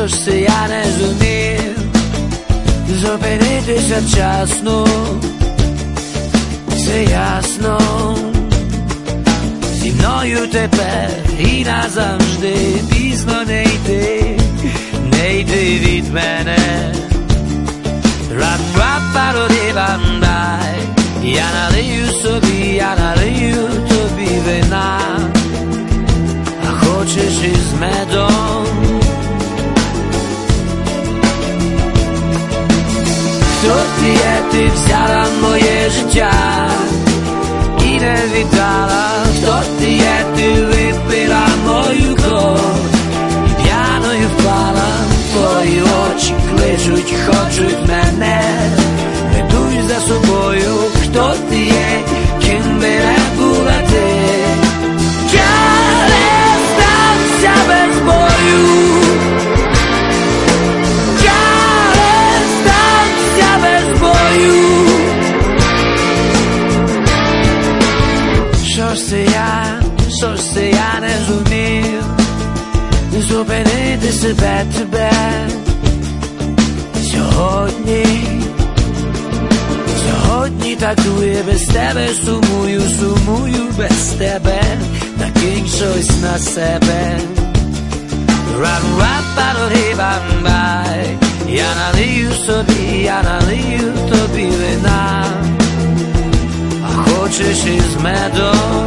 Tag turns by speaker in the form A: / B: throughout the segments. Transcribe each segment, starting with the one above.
A: що ж це я не зумів зупинитися вчасно, це ясно. Зі мною тепер і назавжди пізно не йти, не йти від мене. Рап-рап-пароди-бандай, я налию собі, я налию тобі вина, а хочеш із медом. Хто ти є, ти взяла моє життя і не віддала. Хто ти є, ти випила мою кров і п'яною впала. Твої очі кличуть, хочуть мене, ведуть за собою. Хто ти є, ким би не була ти, я не здамся без бою. Я не здамся без бою. Що ж це я не зумів зупинити себе, тебе сьогодні такує без тебе, сумую без тебе, накинь щось на себе. Рап-рап-пароди-бамбай, я налию собі, я налию тобі вина, а хочеш із медом.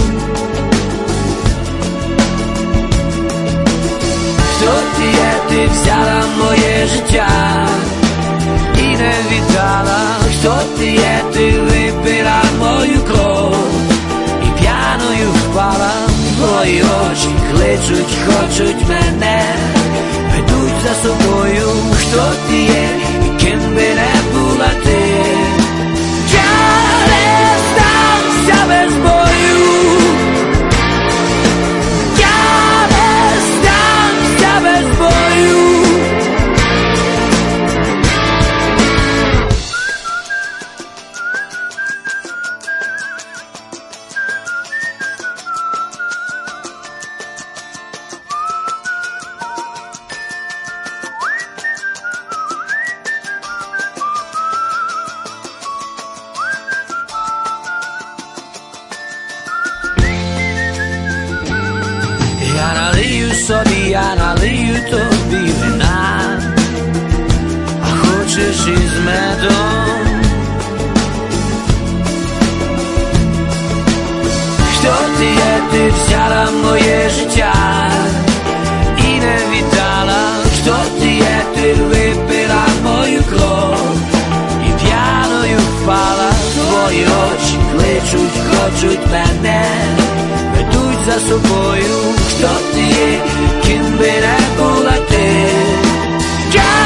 A: Хто ти є, ти взяла моє життя і не віддала. Хто ти є, ти випила мою кров і п'яною впала. Твої очі кличуть, хочуть мене, ведуть за собою. Хто ти є, і ким би не була ти, я не здамся без бою. Я не здамся без бою. Я налию собі, я налию тобі вина, а хочеш із медом. Хто ти є, ти взяла моє життя і не віддала. Хто ти є, ти випила мою кров і п'яною впала. Твої очі кличуть, хочуть мене, ведуть за собою. Хто ти є, ким би не була ти,